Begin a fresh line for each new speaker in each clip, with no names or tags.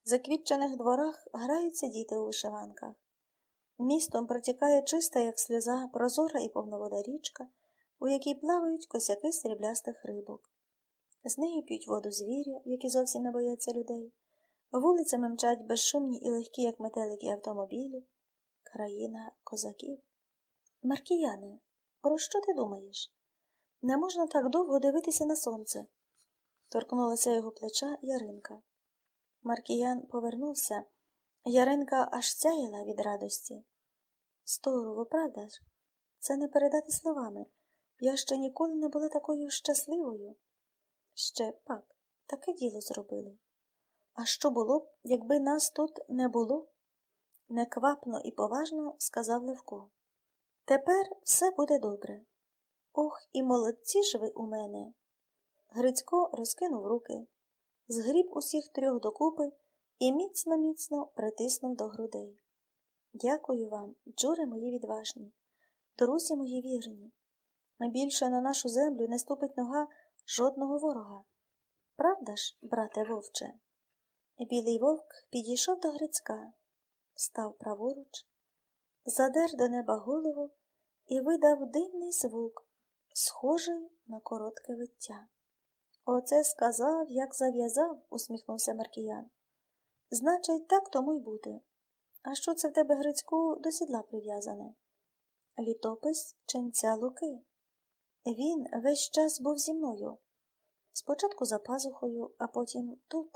В заквітчених дворах граються діти у вишиванках. Містом протікає чиста, як сльоза, прозора і повновода річка, у якій плавають косяки сріблястих рибок. З неї п'ють воду звірі, які зовсім не бояться людей. Вулицями мчать безшумні і легкі, як метелики, автомобілі. Країна козаків. Маркіяне, про що ти думаєш? Не можна так довго дивитися на сонце. Торкнулася його плеча Яринка. Маркіян повернувся. Яринка аж сяяла від радості. Здорово, правда ж? Це не передати словами. Я ще ніколи не була такою щасливою. Ще пак, таке діло зробили. А що було б, якби нас тут не було? Неквапно і поважно сказав Левко. Тепер все буде добре. Ох, і молодці ж ви у мене. Грицько розкинув руки, згріб усіх трьох докупи і міцно-міцно притиснув до грудей. Дякую вам, джури мої відважні, друзі мої вірні. Більше на нашу землю не ступить нога жодного ворога. Правда ж, брате вовче? Білий вовк підійшов до Грицька, став праворуч, задер до неба голову і видав дивний звук, схожий на коротке виття. Оце сказав, як зав'язав, усміхнувся Маркіян. Значить, так тому й бути. А що це в тебе, Грицьку, до сідла прив'язане? Літопис ченця Луки. Він весь час був зі мною. Спочатку за пазухою, а потім тут.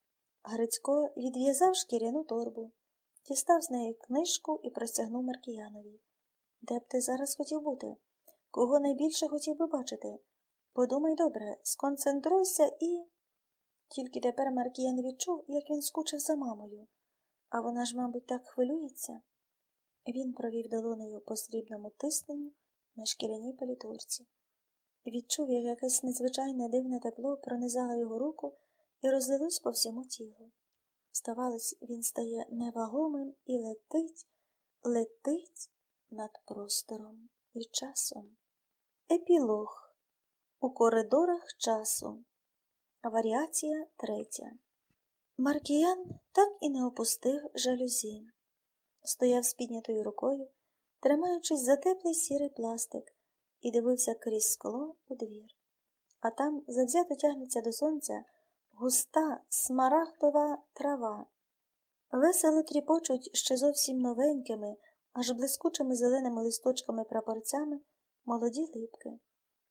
Грицько відв'язав шкіряну торбу, дістав з неї книжку і простягнув Маркіянові. Де б ти зараз хотів бути? Кого найбільше хотів би бачити? Подумай добре, сконцентруйся і… Тільки тепер Маркіян відчув, як він скучив за мамою. А вона ж, мабуть, так хвилюється. Він провів долонею по срібному тисненню на шкіряній палітурці. Відчув, як якесь незвичайне дивне тепло пронизало його руку і розлилось по всьому тілу. Здавалось, він стає невагомим і летить над простором і часом. Епілог. У коридорах часу. Варіація 3. Маркіян так і не опустив жалюзі. Стояв з піднятою рукою, тримаючись за теплий сірий пластик, і дивився крізь скло у двір. А там завзято тягнеться до сонця густа смарагдова трава. Весело тріпочуть ще зовсім новенькими, аж блискучими зеленими листочками-прапорцями молоді липки.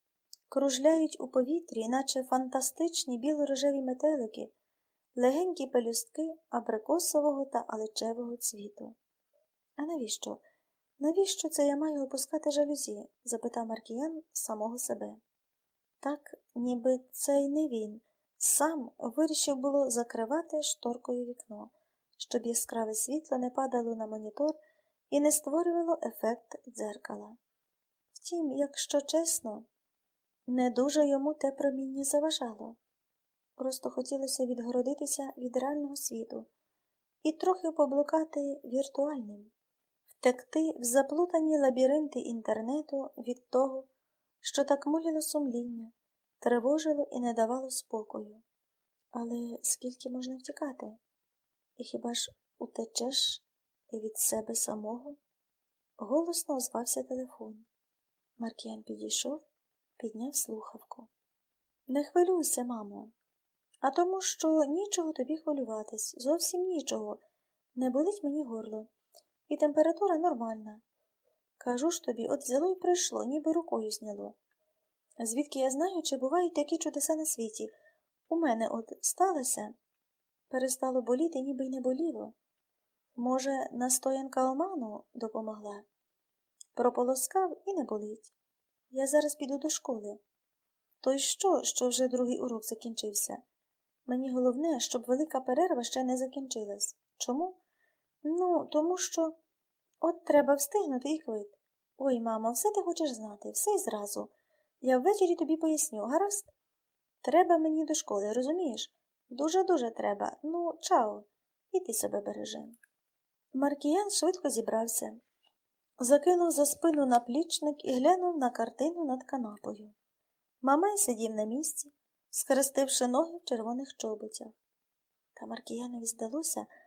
Кружляють у повітрі, наче фантастичні біло-рожеві метелики, легенькі пелюстки абрикосового та алечевого цвіту. А навіщо? Навіщо це я маю опускати жалюзі? Запитав Маркіян самого себе. Так, ніби це й не він. Сам вирішив було закривати шторкою вікно, щоб яскраве світло не падало на монітор і не створювало ефект дзеркала. Втім, якщо чесно, не дуже йому те проміння заважало. Просто хотілося відгородитися від реального світу і трохи поблукати віртуальним, втекти в заплутані лабіринти інтернету від того, що так муляло сумління, тривожило і не давало спокою. Але скільки можна втікати? І хіба ж утечеш від себе самого? Голосно озвався телефон. Маркіян підійшов, підняв слухавку. Не хвилюйся, мамо. А тому, що нічого тобі хвилюватись, зовсім нічого. Не болить мені горло. І температура нормальна. Кажу ж тобі, от взяло й прийшло, ніби рукою зняло. Звідки я знаю, чи бувають такі чудеса на світі? У мене от сталося. Перестало боліти, ніби й не боліло. Може, настоянка оману допомогла? Прополоскав і не болить. Я зараз піду до школи. То й що вже другий урок закінчився? Мені головне, щоб велика перерва ще не закінчилась. Чому? Ну, тому що… От треба встигнути і хвит. Ой, мамо, все ти хочеш знати, все й зразу. Я ввечері тобі поясню, гаразд? Треба мені до школи, розумієш? Дуже-дуже треба. Ну, чао. І ти себе бережи. Маркіян швидко зібрався. Закинув за спину наплічник і глянув на картину над канапою. Мамай сидів на місці, схрестивши ноги в червоних чоботях. Та Маркіянові здалося,